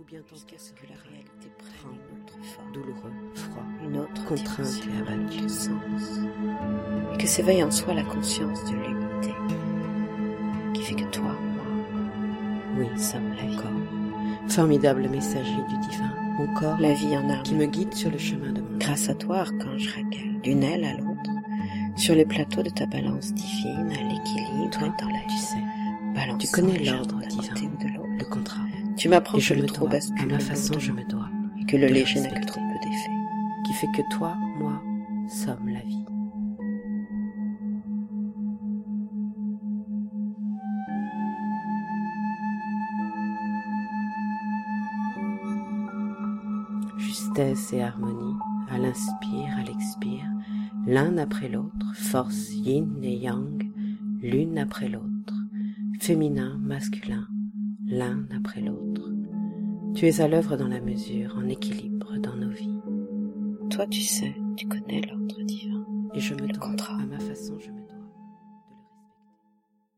ou bien ton jusqu'à ce que la réalité prenne tremble, une autre forme, douloureux, froid, une autre contrainte dimension, et abattue. de sens, et que s'éveille en soi la conscience de l'unité, qui fait que toi, moi, Oui, sommes la vie. encore. Formidable messager du divin, mon corps La vie en harmonie, qui me guide sur le chemin de mon grâce à toi, archange Raquel, d'une aile à l'autre, sur les plateaux de ta balance divine, à l'équilibre Toi, et dans la tu vie, sais, balançant tu connais légèrement l'ordre d'un divin, côté ou de l'autre. le contrat. Tu m'apprends Et que je le me trop dois, à bascule ma façon, je me lourdement, dois, et que le de léger n'a que respecter, trop peu d'effet. qui fait que toi, moi, sommes la vie. Justesse et harmonie, à l'inspire, à l'expire, l'un après l'autre, force yin et yang, l'une après l'autre, féminin, masculin, l'un après l'autre. Tu es à l'œuvre dans la mesure, en équilibre dans nos vies. Toi, tu sais, tu connais l'ordre divin. Et je me Le dois, contrat. à ma façon, je me